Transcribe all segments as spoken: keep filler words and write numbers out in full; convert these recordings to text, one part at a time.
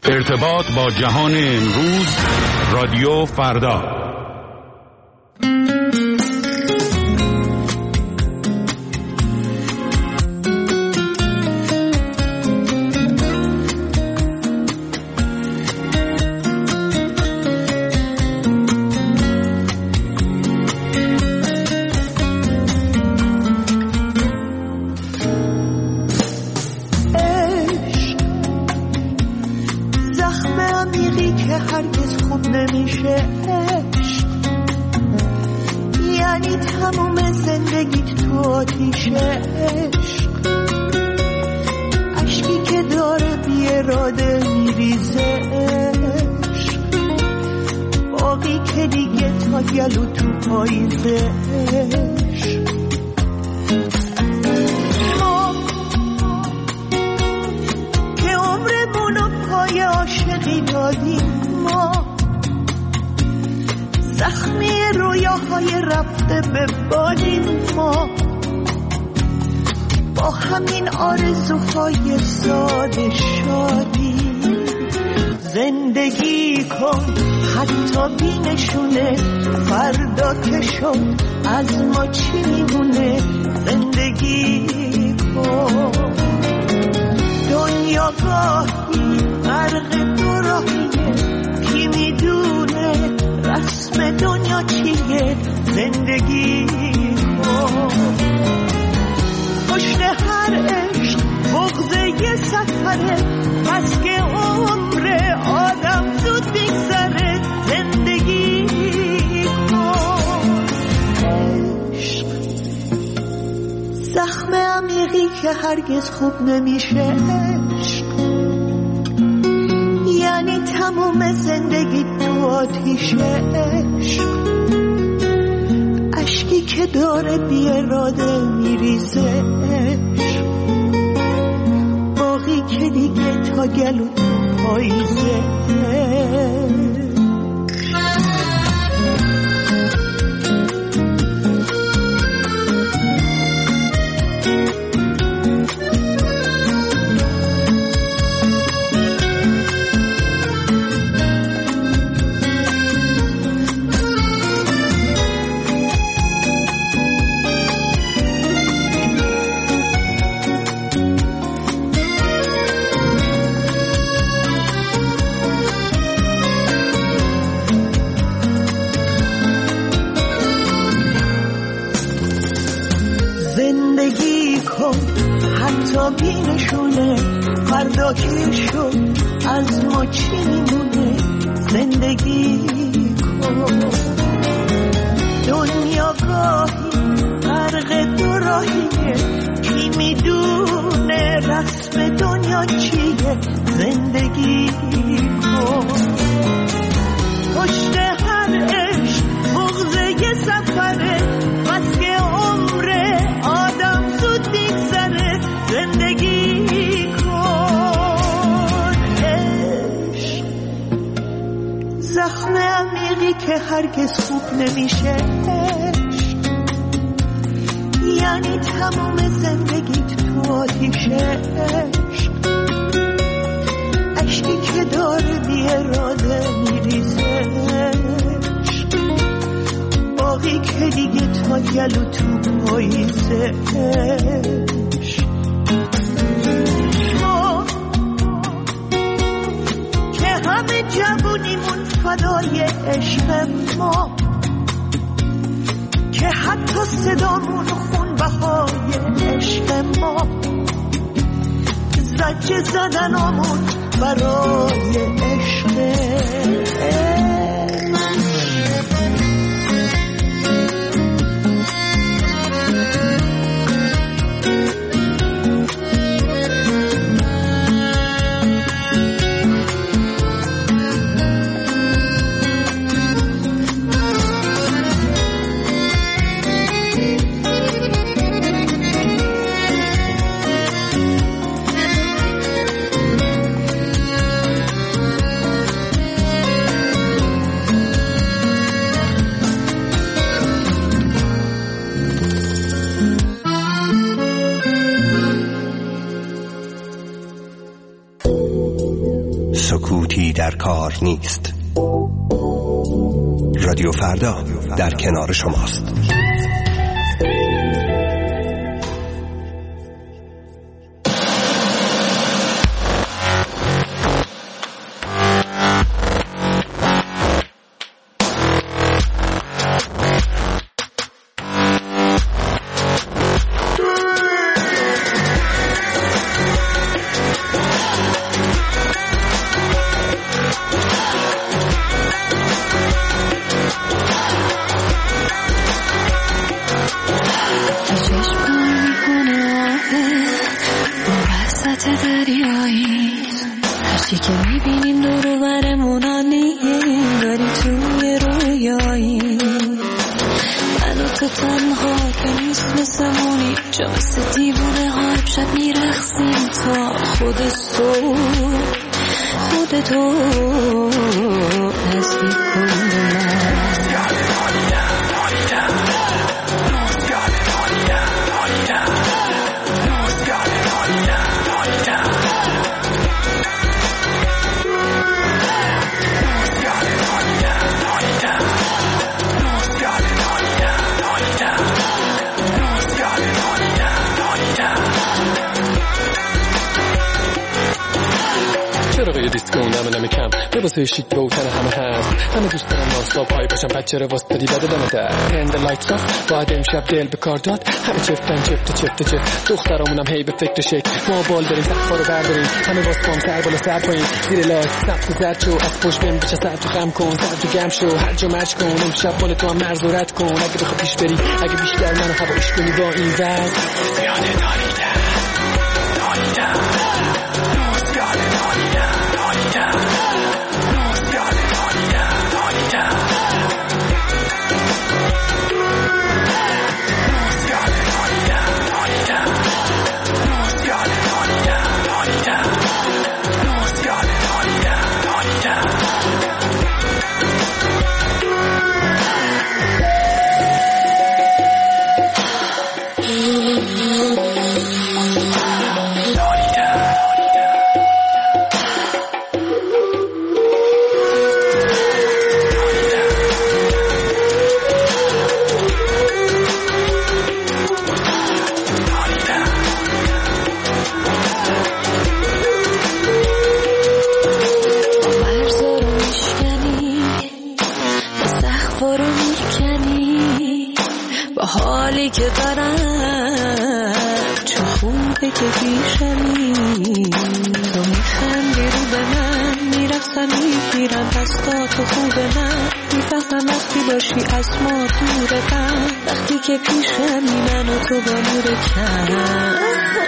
ارتباط با جهان امروز، رادیو فردا. هرگز خوب نمیشه عشق، یعنی تموم زندگی تو آتیش عشق، اشکی که داره بی اراده میریزه عشق، باقی که دیگه تا گلو تو پاییزه. بینشونه فردا که شد از ما چی میمونه، زندگی کن. دنیا گاهی غرق دو راهیه، کی میدونه رسم دنیا چیه، زندگی کن. پشت هر عشق بغض یه سفره، بس که عمر آدم زود میگذره، زندگی کن. عشق زخم عمیقی که هرگز خوب نمیشه عشق، یعنی تمام زندگیت تو آتیش عشق، اشکی که داره بی اراده میریزه عشق، باقی که دیگه تا گلو تو پاییزه عشق. همه جوونیمون فدای عشق ما، که حتی صدامون خون بهای عشق ما، زجه زدنامون برای عشق. سکوتی در کار نیست. رادیو فردا در کنار شماست. شیت رو تن همه هست، همه دوست دارم نانستاپ های باشم، بچه رو واسطادی بده دمه در هند لایت آف. باید امشب دل به کار داد، همه چفتن چفت چفت چفت. دخترامونم هی به فکر شکل ما بال داریم، سقفا رو برداریم، همه باز کام سر بالا سر پایین، زیر لایت سبز زرد شو، از پشت بهم بچه سر تو خم کن، سر تو گم شو، هر جا مرج کن. امشب مال تو هم مرز و رد کن، اگه بخواه پیش بری، اگه بیشتر منو هوایش کنی با این ورد زیاده داریدم داریدم زیاده داریدم داریدم. که دارم چه خوبه که پیشمی، تو میخندی رو به من، میرفتم میگیرم دستا تو خوب من، میفهمم وقتی باشی از ما دورتم، وقتی که پیشمی من و تو با نور کم.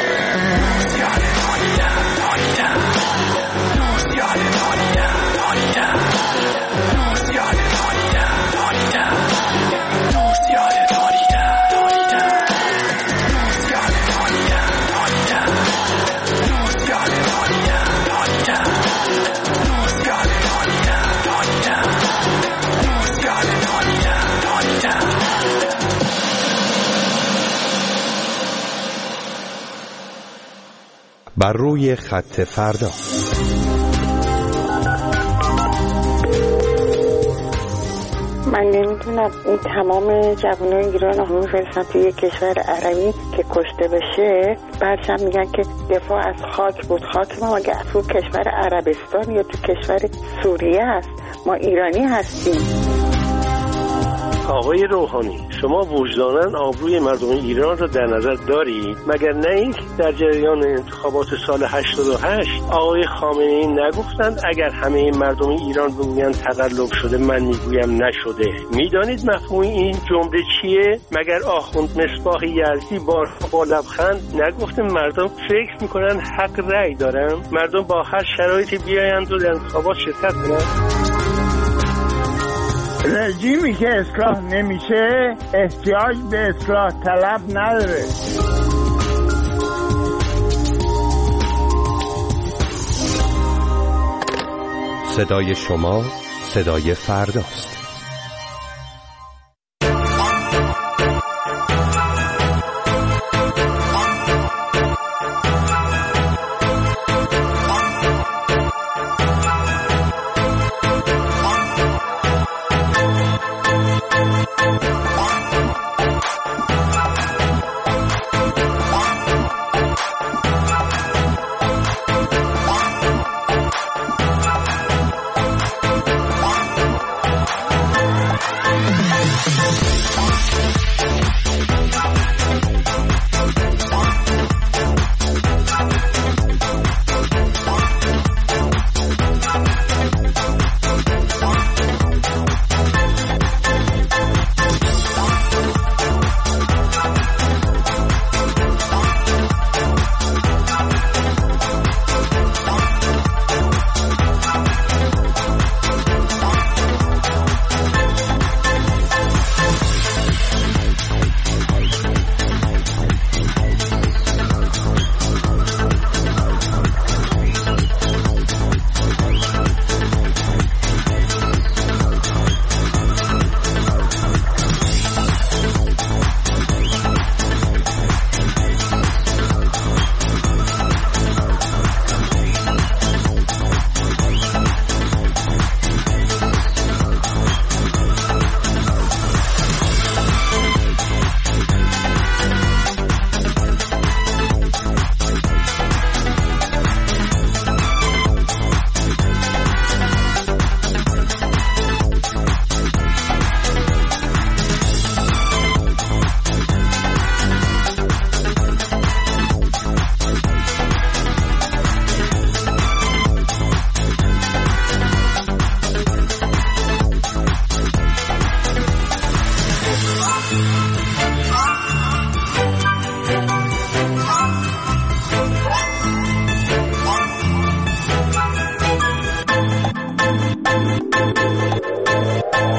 بر روی خط فردا. من نمیدونم این تمام جوانای ایران رو میفرستن توی یک کشور عربی که کشته بشه، بعدش هم میگن که دفاع از خاک بود. خاک ما مگه تو کشور عربستان یا تو کشور سوریه است؟ ما ایرانی هستیم. آقای روحانی، شما وجداناً آبروی مردم ایران را در نظر دارید؟ مگر نه اینکه در جریان انتخابات سال هشتاد و هشت آقای خامنه‌ای نگفتند اگر همه مردم ایران بگویند تقلب شده من میگویم نشده؟ میدانید مفهوم این جمله چیه؟ مگر آخوند مصباح یزدی بارها با لبخند نگفته مردم فکر میکنن حق رأی دارن، مردم با هر شرایطی بیایند و در انتخابات شرکت کنند؟ رژیمی که اصلاح نمیشه احتیاج به اصلاح طلب نداره. صدای شما صدای فرداست.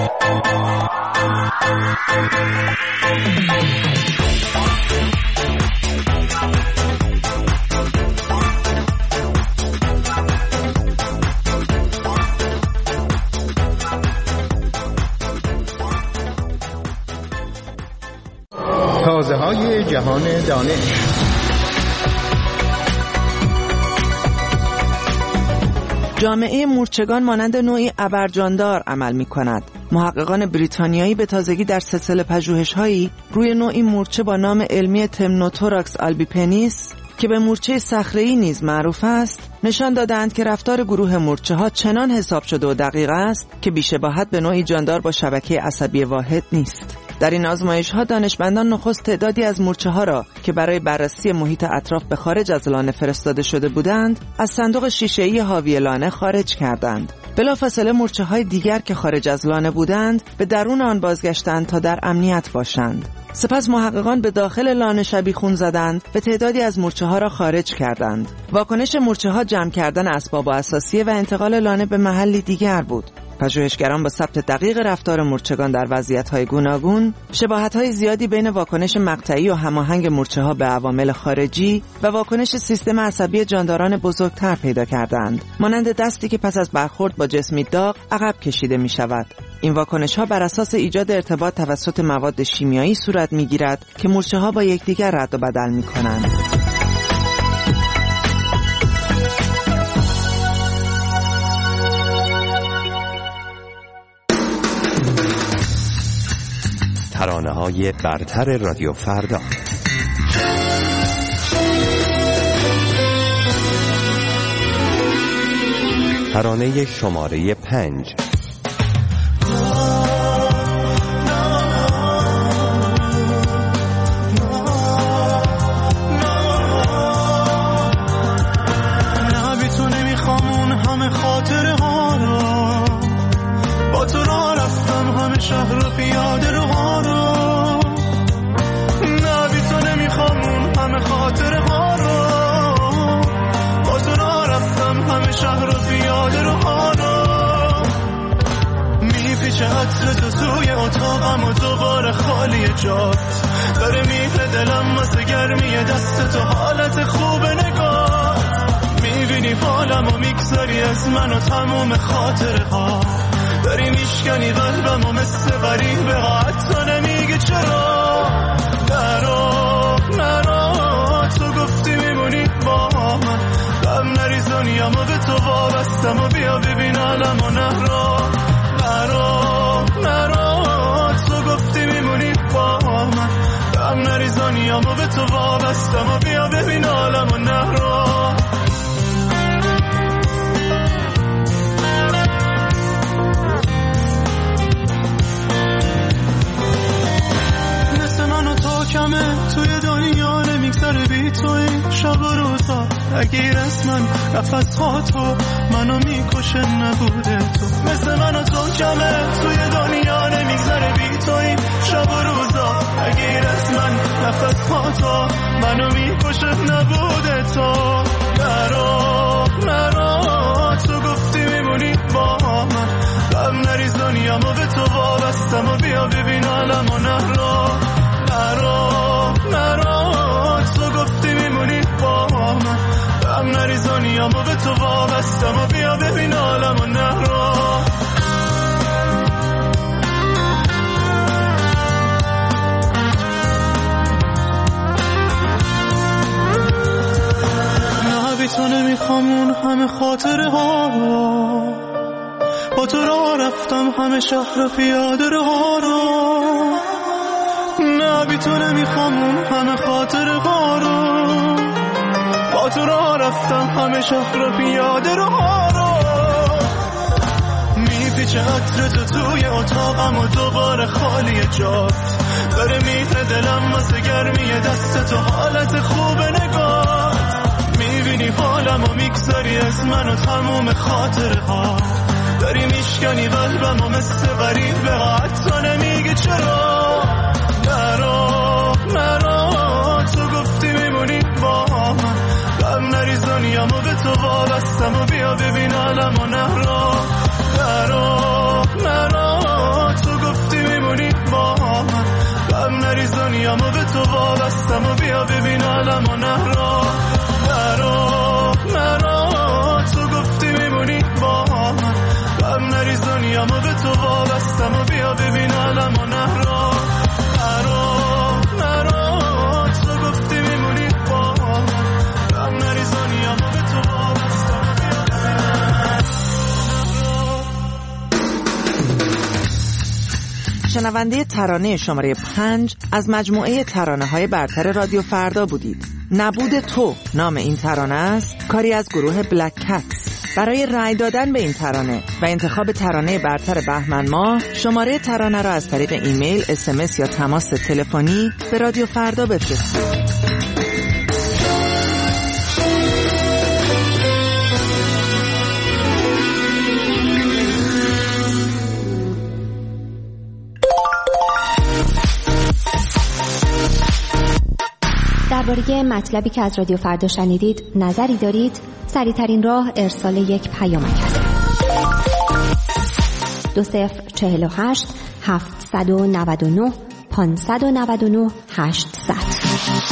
تازه های جهان دانش. جامعه مورچگان مانند نوعی ابرجاندار عمل می کند. محققان بریتانیایی به تازگی در سلسله پژوهش‌هایی روی نوعی مورچه با نام علمی تمنوتوراکس آلبیپنیس که به مورچه صخره‌ای نیز معروف است، نشان دادند که رفتار گروه مورچه‌ها چنان حساب شده و دقیق است که بی‌شباهت به نوعی جاندار با شبکه عصبی واحد نیست. در این آزمایش‌ها دانشمندان نخست تعدادی از مورچه‌ها را که برای بررسی محیط اطراف به خارج از لانه فرستاده شده بودند، از صندوق شیشه‌ای حاوی لانه خارج کردند. بلافاصله مورچه‌های دیگر که خارج از لانه بودند، به درون آن بازگشتند تا در امنیت باشند. سپس محققان به داخل لانه شبیخون زدند و تعدادی از مورچه‌ها را خارج کردند. واکنش مورچه‌ها جمع کردن اسباب و اساسیه و انتقال لانه به محلی دیگر بود. پژوهشگران با ثبت دقیق رفتار مورچگان در وضعیت‌های گوناگون، شباهت‌های زیادی بین واکنش مقطعی و هماهنگ مورچه‌ها به عوامل خارجی و واکنش سیستم عصبی جانداران بزرگتر پیدا کردند، مانند دستی که پس از برخورد با جسمی داغ عقب کشیده می‌شود. این واکنش‌ها بر اساس ایجاد ارتباط توسط مواد شیمیایی صورت می‌گیرد که مورچه‌ها با یکدیگر رد و بدل می‌کنند. ترانه‌های برتر رادیو فردا. ترانه شماره پنج. نه بی تو نمیخوام اون همه خاطره ها رو، با تو را رفتم همه شهر رو پیاده رو ها رو. نه بی تو نمیخوام اون همه خاطره ها رو، با تو را رفتم همه شهر رو پیاده رو ها رو. میپیچه عطر تو توی اتاقم و دوباره خالی جات، داره میره دلم واسه گرمی دست تو، حالت خوب نگاه. میبینی حالم و میگذاری از من و تموم خاطره ها، داری میشکنی قلبم و مثل غریبه ها، حتی نمیگه چرا. نرو نرو تو گفتی میمونی با من، غم نریز دنیام و به تو وابستم و بیا ببین عالم و نرو. نرو نرو تو گفتی میمونی با من، غم نریز دنیام و به تو وابستم و بیا ببین عالم و نرو. کمه توی دنیا نمیگذره بی توی شب و روزا، اگه از من نفس ها تو منو میکشه نبوده تو. مثل من و تو کمه توی دنیا نمیگذره بی توی شب و روزا، اگه از من نفس ها تو منو میکشه نبوده تو. نرو نرو تو گفتی میمونی با من، غم نریز دنیامو به تو وابستم و بیا ببین عالم و نرو. نرو نرو تو گفتی میمونی با من، غم نریز دنیامو به تو وابستم و بیا ببین عالم و نرو. نه بی تو نمیخوام اون همه خاطره ها رو، با تو راه رفتم همه شهر پیاده رو ها رو. نه بی تو نمیخوام اون همه خاطره ها رو، با تو راه رفتم همه شهر پیاده رو ها رو. میپیچه عطر تو توی اتاقم و دوباره خالی جات، داره میره دلم واسه گرمی دست تو، حالت خوب نگاه. میبینی حالم و میگذاری از من و تموم خاطره ها، داری میشکنی قلبم و مثل غریبه ها، حتی نمیگه چرا. نرو نرو تو گفتی میمونی با من، غم نریز دنیامو به تو وابستم و بیا ببین عالم و نرو. نرو نرو دنیامو به تو وابستم و بیا ببین عالم و نهرا نرا نرا تو گفتی میمونی با من غم نریز دنیامو به تو وابستم و بیا ببین عالم و نهرا نرا نرا تو گفتی میمونی با من غم نریز دنیامو به تو وابستم و بیا ببین شنونده ترانه شماره پنج از مجموعه ترانه های برتر رادیو فردا بودید. نبود تو نام این ترانه است، کاری از گروه بلک کتس. برای رأی دادن به این ترانه و انتخاب ترانه برتر بهمن ماه شماره ترانه را از طریق ایمیل، اس ام اس یا تماس تلفنی به رادیو فردا بفرستید. درباره مطلبی که از رادیو فردا شنیدید نظری دارید؟ سریع‌ترین راه ارسال یک پیامک است. دو صفر چهل و هشت هفتصد و نود و نه پانصد و نود و نه هشتصد.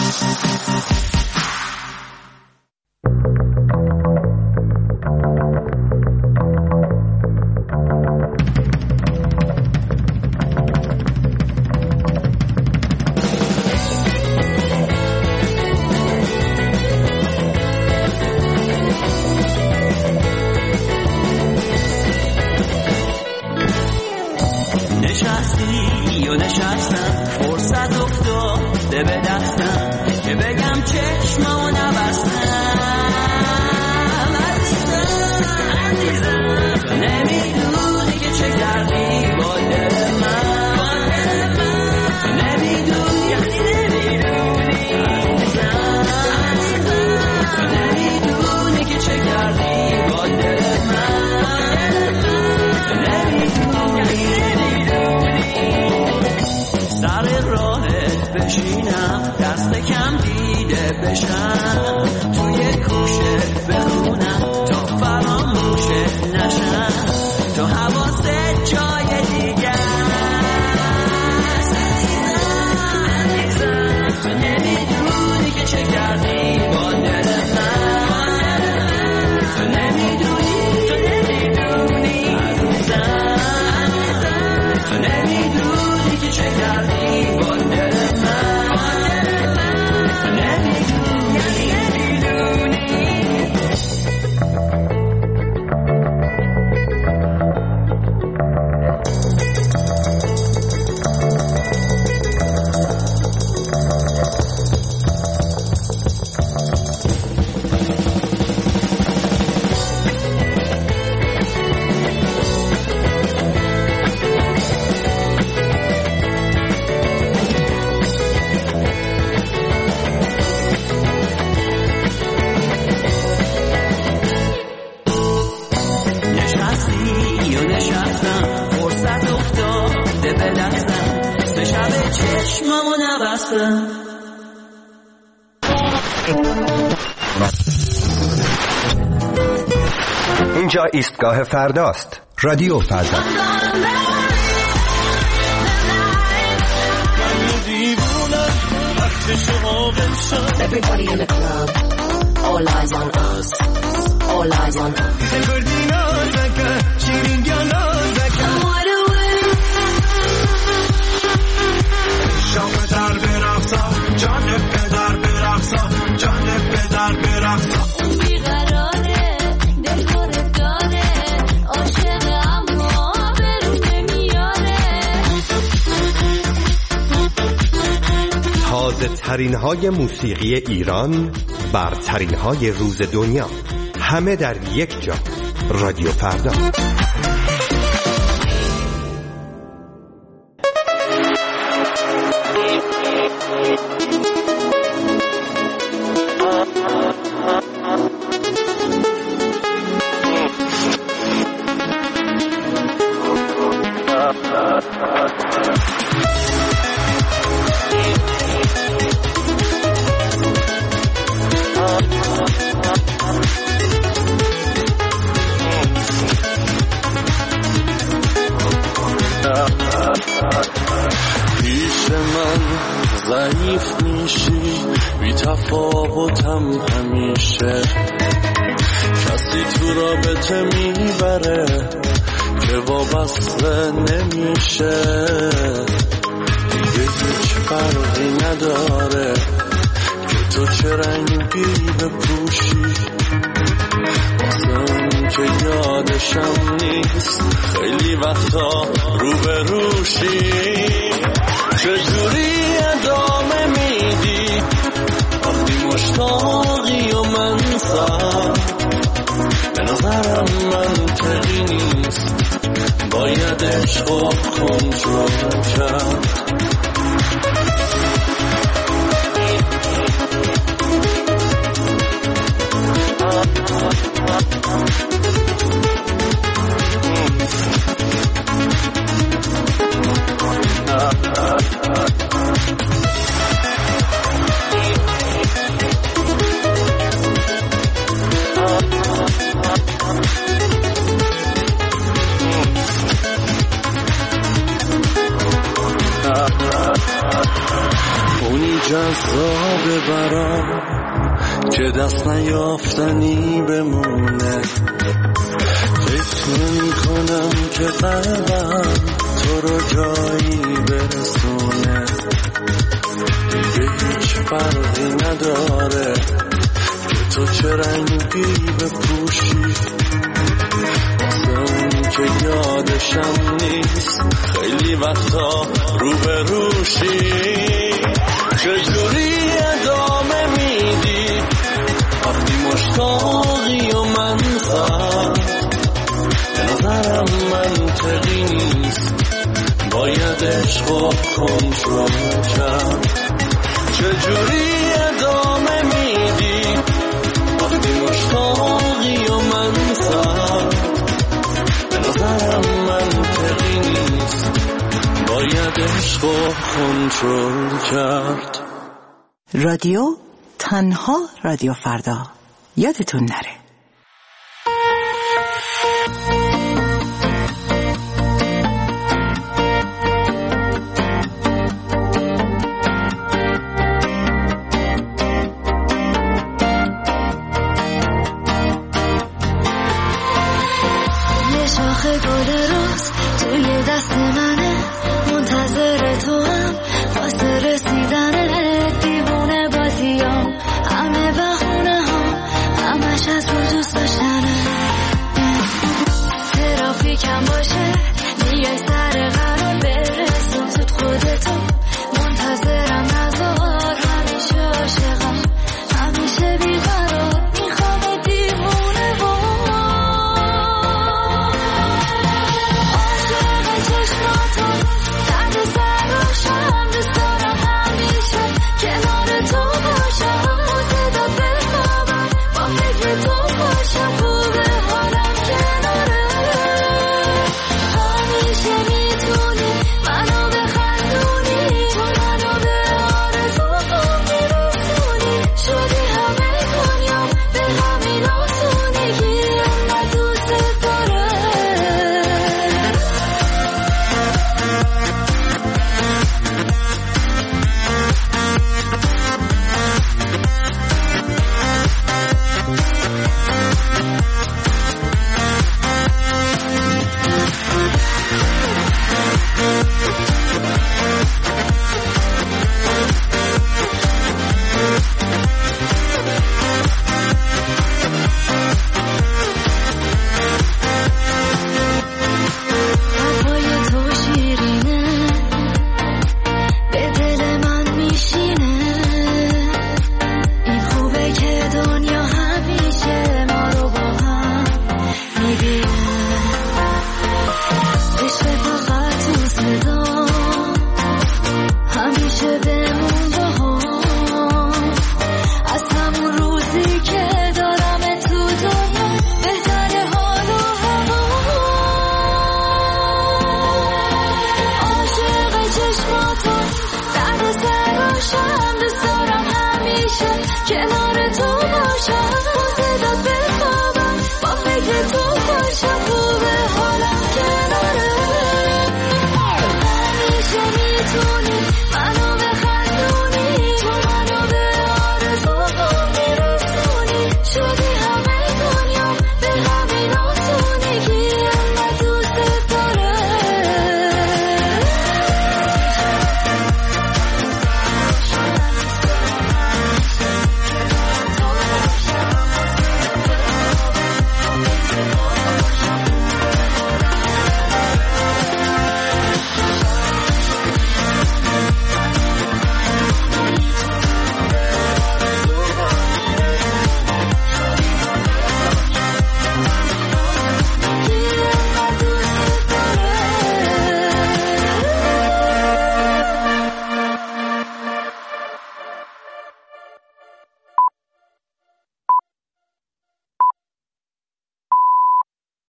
اینجا ایستگاه فرداست. رادیو فردا. Everybody in the club, all eyes on us, all eyes on us. شام در برقصا، جان پدر برقصا، جان پدر برقصا. اون بیقراره، دل گرفتاره، عاشق اما برون نمیاره. تازه ترین های موسیقی ایران، برترین های روز دنیا، همه در یک جا. رادیو فردا. تفاوتم همیشه کسی تو رابطه میبره که وابسته نمیشه دیگه هیچ فرقی نداره که تو چه رنگی بپوشی واسه اون که یادشم نیست خیلی وقتا رو به روشی چجوری ادامه میدی وقتی مشتاقی و من سر به نظرم منطقی نیست باید عشق و کنترل کرد اونی جذابه برام که دست نیافتنی بمونه فکر نمی کنم که قلبم تو رو جایی برسونه دیگه هیچ فرقی نداره که تو چه رنگی بپوشی واسه اون که یادشم نیست خیلی وقتا رو به روشی چجوری ادامه میدی وقتی مشتاقی و من سر به نظرم منطقی نیست باید عشق و کنترل کرد چجوری ادامه میدی وقتی مشتاقی و من سر به نظرم منطقی نیست باید عشق و کنترل کرد. رادیو تنها رادیو فردا یادتون نره. یه شاخه گل روز توی دست منه منتظر تو هم واسه رسیدن